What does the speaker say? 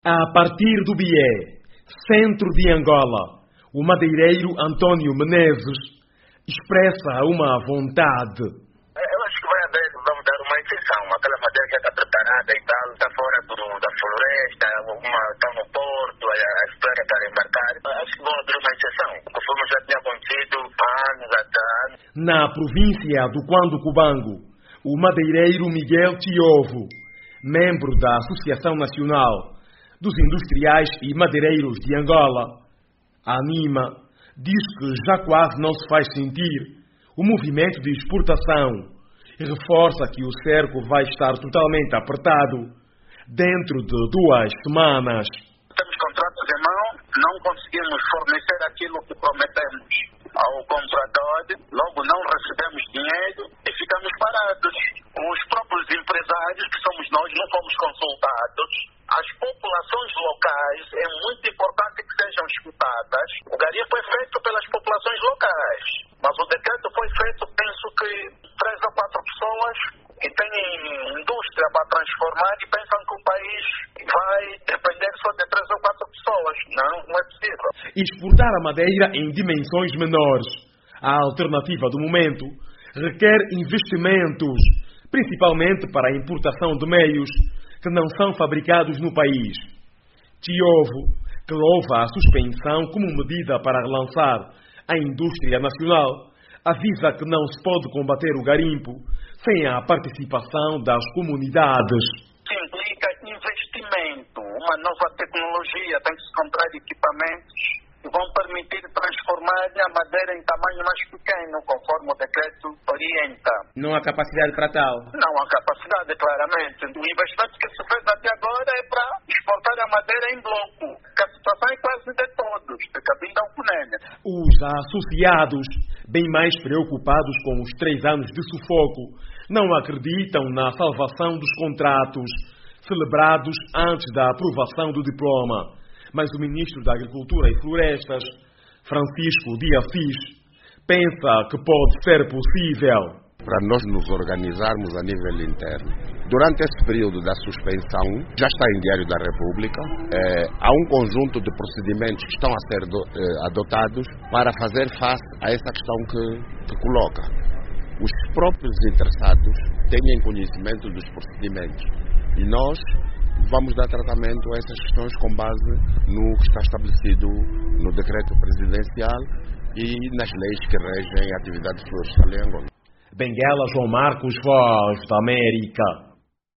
A partir do Bié, centro de Angola, o madeireiro Antônio Menezes expressa uma vontade. Eu acho que vamos dar uma exceção. Aquela madeira já está preparada e tal, está fora da floresta, está no porto, a espera para embarcar. Acho que vão abrir uma exceção. O filme já tinha acontecido há anos atrás. Na província do Cuando-Cubango, o madeireiro Miguel Tiovo, membro da Associação Nacional dos Industriais e Madeireiros de Angola, anima, diz que já quase não se faz sentir o movimento de exportação e reforça que o cerco vai estar totalmente apertado dentro de 2 semanas. Temos contratos em mão, não conseguimos fornecer aquilo que prometemos ao comprador, logo não recebemos dinheiro e ficamos parados. Os próprios empresários, que somos nós, não fomos consultados. As populações locais é muito importante que sejam escutadas. O garimpo é feito pelas populações locais, mas o decreto foi feito, penso que 3 ou 4 pessoas que têm indústria para transformar e pensam que o país vai depender só de 3 ou 4 pessoas. Não é possível. Exportar a madeira em dimensões menores, a alternativa do momento, requer investimentos, principalmente para a importação de meios que não são fabricados no país. Tiovo, que louva a suspensão como medida para relançar a indústria nacional, avisa que não se pode combater o garimpo sem a participação das comunidades. Isso implica investimento, uma nova tecnologia, tem que se comprar equipamentos que vão permitir transformar a madeira em tamanho mais pequeno, conforme o decreto orienta. Não há capacidade para tal? Não há capacidade, claramente. O investimento que se fez até agora é para exportar a madeira em bloco, que a situação é quase de todos, de Cabinda ao Cunene. Os associados, bem mais preocupados com os 3 anos de sufoco, não acreditam na salvação dos contratos celebrados antes da aprovação do diploma. Mas o ministro da Agricultura e Florestas, Francisco de Assis, pensa que pode ser possível. Para nós nos organizarmos a nível interno. Durante esse período da suspensão, já está em Diário da República, há um conjunto de procedimentos que estão a ser adotados para fazer face a essa questão que coloca. Os próprios interessados têm conhecimento dos procedimentos e nós vamos dar tratamento a essas questões com base no que está estabelecido no decreto presidencial e nas leis que regem a atividade florestal em Angola. Benguela João Marcos, Voz da América.